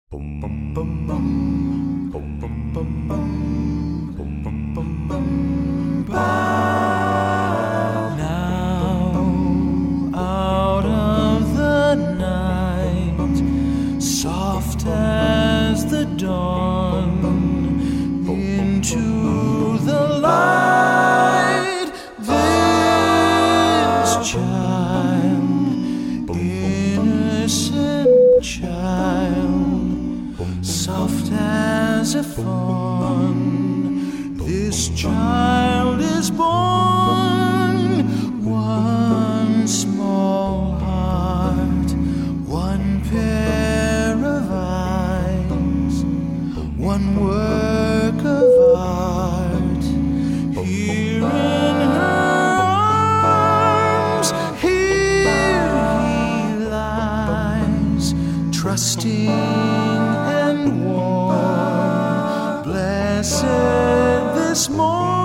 Now, out of the night, soft as the dawn, into the light, this child, innocent child, soft as a fawn, this child is born. One small heart, one pair of eyes, one work of art. Here in her arms, here he lies, trusting and warm. Blessed this morning,